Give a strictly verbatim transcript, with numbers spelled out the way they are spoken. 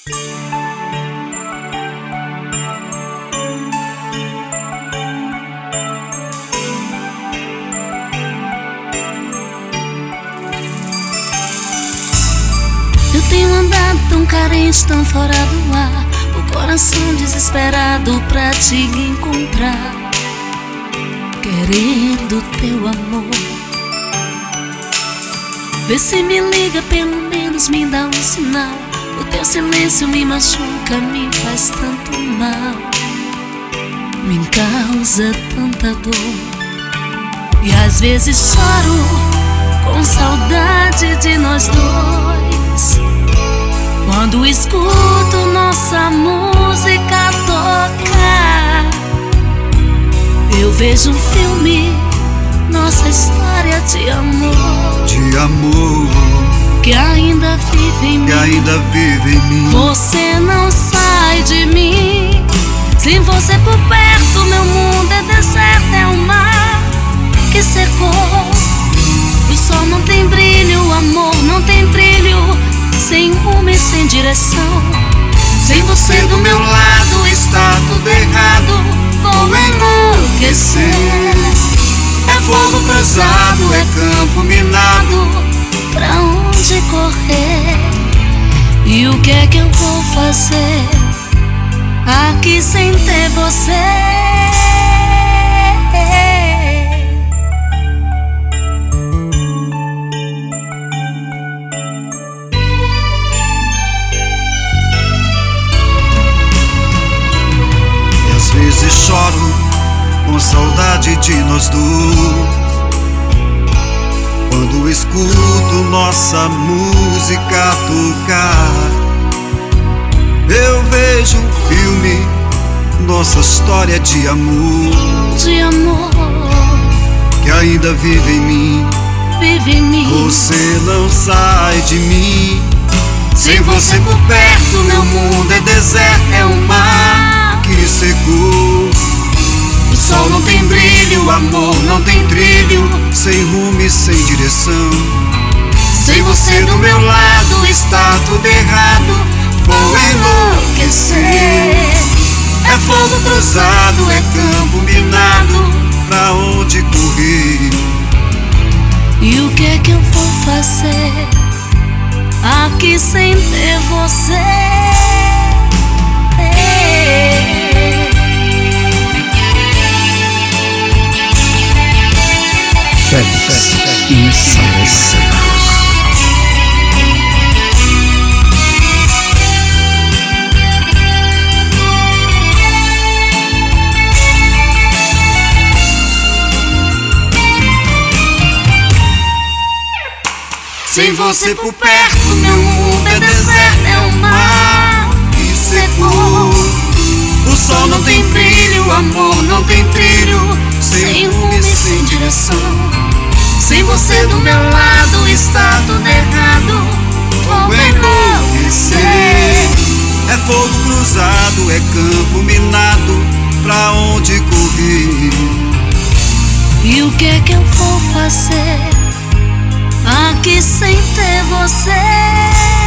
Eu tenho andado tão carente, tão fora do ar, o coração desesperado pra te encontrar, querendo teu amor. Vê se me liga, pelo menos me dá um sinal. O teu silêncio me machuca, me faz tanto mal, me causa tanta dor. E às vezes choro com saudade de nós dois, quando escuto nossa música tocar. Eu vejo um filme, nossa história de amor, de amor, que ainda vive em que mim. ainda vive em mim. Você não sai de mim, sem você por perto meu mundo é deserto, é um mar que secou. O sol não tem brilho, o amor não tem brilho, sem rumo e sem direção. Sem você do meu lado está tudo errado, vou enlouquecer. É fogo cruzado, é campo minado, pra onde correr? E o que é que eu vou fazer aqui sem ter você? E às vezes choro com saudade de nós dois, quando escuto nossa música tocar. Eu vejo um filme, nossa história de amor, De amor, que ainda vive em mim. vive em mim. Você não sai de mim, sem você por perto meu mundo é deserto, é um mar que secou. O sol não tem brilho, o amor não tem trilho, sem rumo e sem direção. Sem você do meu lado está tudo errado, vou enlouquecer. É fogo cruzado, é campo minado, pra onde correr? E o que é que eu vou fazer aqui sem ter você? Félix Insalação. Sem você por perto meu mundo é deserto, é um mar que secou. O sol não tem brilho, o amor não tem trilho, sem rumo e sem direção. Sem você do meu lado está tudo errado, vou enlouquecer. É fogo cruzado, é campo minado, pra onde correr? E o que é que eu vou fazer aqui sem ter você?